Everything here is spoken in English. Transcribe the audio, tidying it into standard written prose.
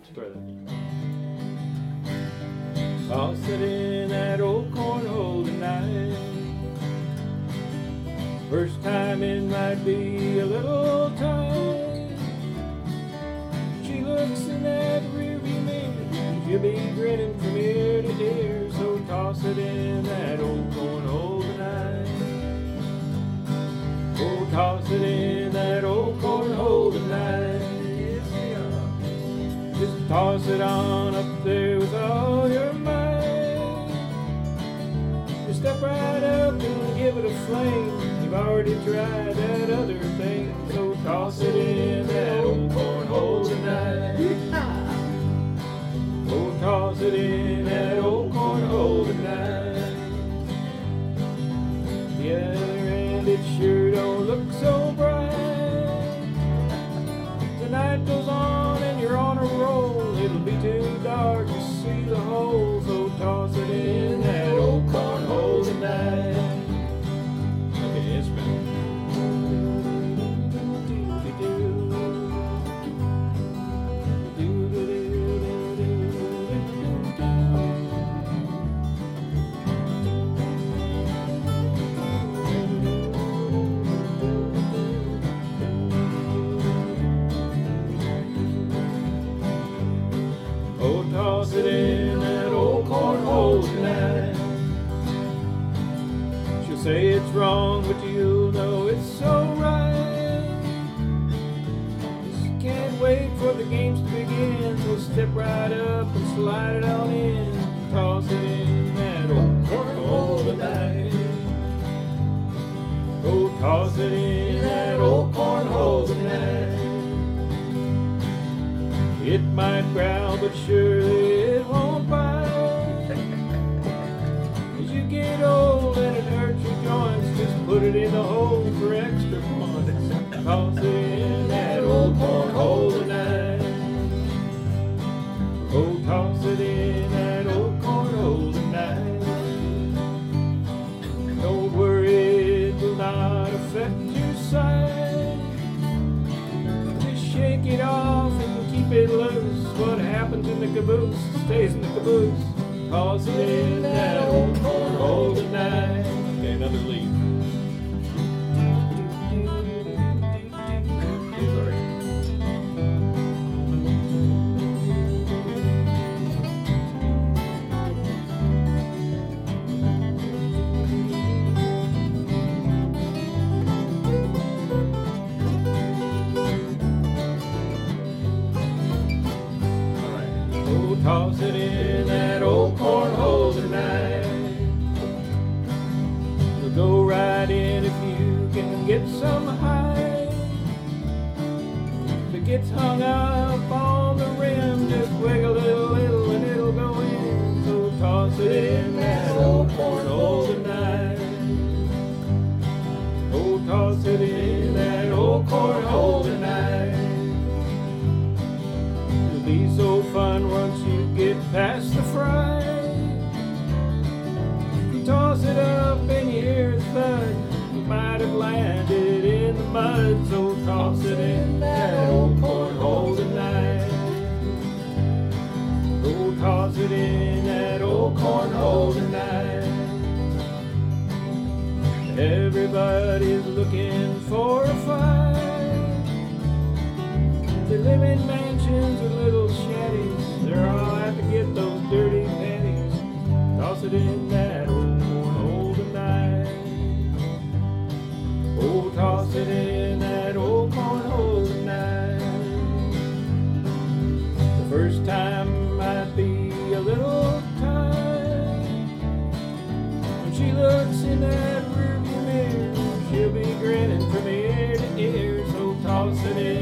Toss it in that old cornhole tonight. First time it might be a little tight. She looks in that rearview mirror, she'll be grinning from ear to ear. So toss it in that old cornhole tonight. Oh, toss it in that old cornhole tonight. Just toss it on up there with all your might. Just step right up and give it a flame. You've already tried that other thing, so toss it in that old cornhole tonight. Oh, toss it in that old cornhole tonight. The other end, it sure don't look so bright. The night goes on and you're on a roll. It'll be too dark to see the hole, so toss it in that old cornhole tonight. Okay, it's been. Oh, toss it in that old cornhole tonight. She'll say it's wrong, but you'll know it's so right. Just can't wait for the games to begin, so step right up and slide it on in. Toss it in that old cornhole tonight. Oh, toss it in that old cornhole tonight. It might growl, but surely it won't bite. As you get old and it hurts your joints, just put it in the hole for extra points. Toss it in that old cornhole tonight. Oh, toss it in that old cornhole tonight. Don't worry, it will not affect your sight. Just shake it off and keep it loose. What happens in the caboose stays in the caboose. Toss it in that old cornhole tonight. Okay, another lead. Sorry. Toss it in that old cornhole tonight. We'll go right in if you can get some height. If it gets hung up on the rim, just wiggle it a little and it'll go in. So toss it in that old cornhole tonight. Oh, toss it in that old cornhole tonight. It'll be so fun once you get past the fright. You toss it up and you hear a thud. You might have landed in the mud. So toss it in that old cornhole tonight. Oh, toss it in that old cornhole tonight. Everybody's looking for a fight. They live in mansions or little shanties. They're all out to get those dirty pennies. Toss it in that old cornhole tonight. Oh, toss it in that old cornhole tonight. The first time might be a little tight. When she looks in that rearview mirror, she'll be grinning from ear to ear. So toss it in